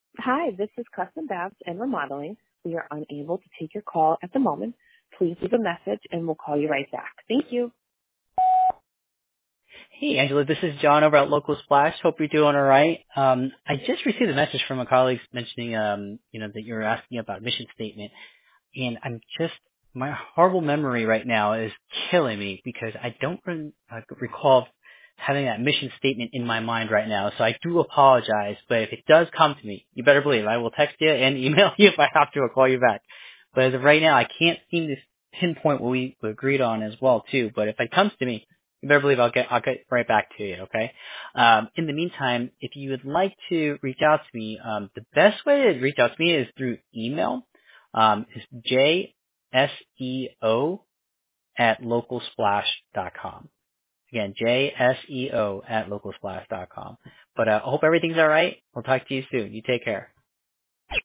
Hi, this is Custom Babs and Remodeling. We are unable to take your call at the moment. Please leave a message and we'll call you right back. Thank you. Hey, Angela, this is John over at Local Splash. Hope you're doing all right. I just received a message from a colleague mentioning, that you were asking about mission statement, and my horrible memory right now is killing me because I don't recall having that mission statement in my mind right now. So I do apologize, but if it does come to me, you better believe I will text you and email you if I have to or call you back. But as of right now, I can't seem to pinpoint what we agreed on as well too. But if it comes to me, you better believe I'll get right back to you. Okay. In the meantime, if you would like to reach out to me, the best way to reach out to me is through email. Is JSEO at localsplash.com. Again, JSEO at localsplash.com. But I hope everything's all right. We'll talk to you soon. You take care.